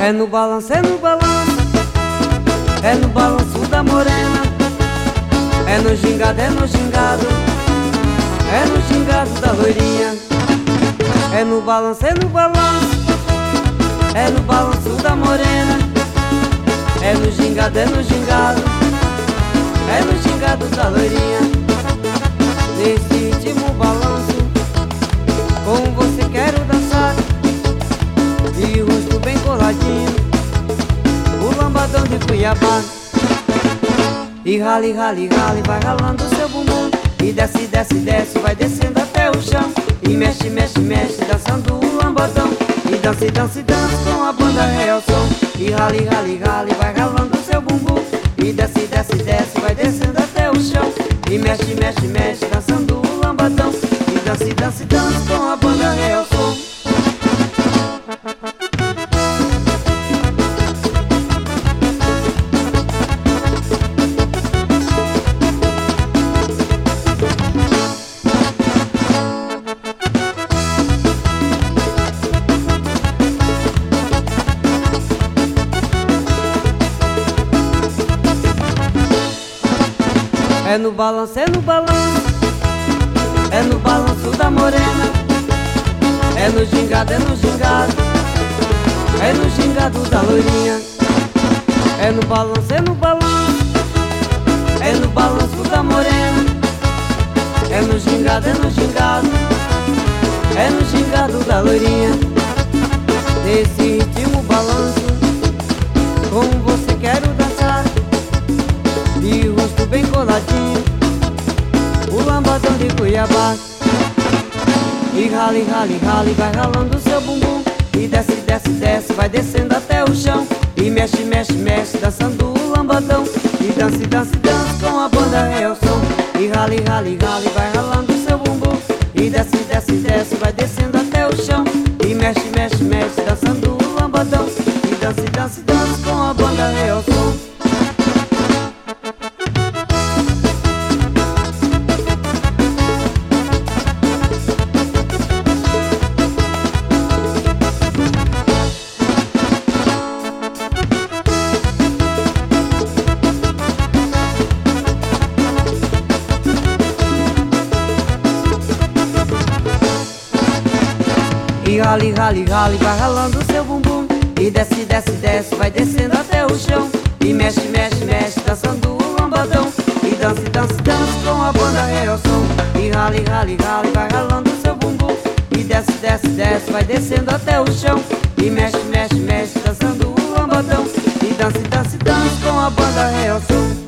É no balanço, é no balanço, é no balanço da morena. É no gingado, é no gingado, é no gingado da loirinha. É no balanço, é no balanço, é no balanço da morena. É no gingado, é no gingado, é no gingado da loirinha. Nesse ritmo balanço, com você quero dançar, e o rosto bem coladinho, o lambadão de Cuiabá. E rale, rale, rale, vai ralando seu bumbum, e desce, desce, desce, vai descendo até o chão. E mexe, mexe, mexe, dançando o lambadão. E dance, dance, dance com a banda Real Som. E rale, rale, rale, vai ralando seu bumbum, e desce, desce, desce, vai descendo até o chão. E mexe, mexe, mexe, dançando o lambadão. E dance, dance, dance com a banda Real Som. É no balanço, é no balanço, é no balanço da morena. É no gingado, é no gingado, é no gingado da loirinha. É no balanço, é no balanço, é no balanço da morena. É no gingado, é no gingado, é no gingado da loirinha. Nesse ritmo balanço, com você quero dançar, e o rosto bem coladinho, o lambadão de Cuiabá. E rale, rale, rale, vai ralando seu bumbum, e desce, desce, desce, vai descendo até o chão. E mexe, mexe, mexe, dançando o lambadão. E dance, dance, dance com a banda Real Som. E rale, rale, rale, vai ralando seu bumbum, e desce, desce, desce, vai descendo até o chão. E mexe, mexe, mexe, dançando o lambadão. E dance, dance, dance com a banda Real Som. E rale, rale, rale, vai ralando seu bumbum, e desce, desce, desce, vai descendo até o chão. E mexe, mexe, mexe, dançando o lambadão. E dance, dance, dance com a banda Real Som. E rale, rale, rale, vai ralando seu bumbum, e desce, desce, desce, vai descendo até o chão. E mexe, mexe, mexe, dançando o lambadão. E dance, dance, dance com a banda Real Som.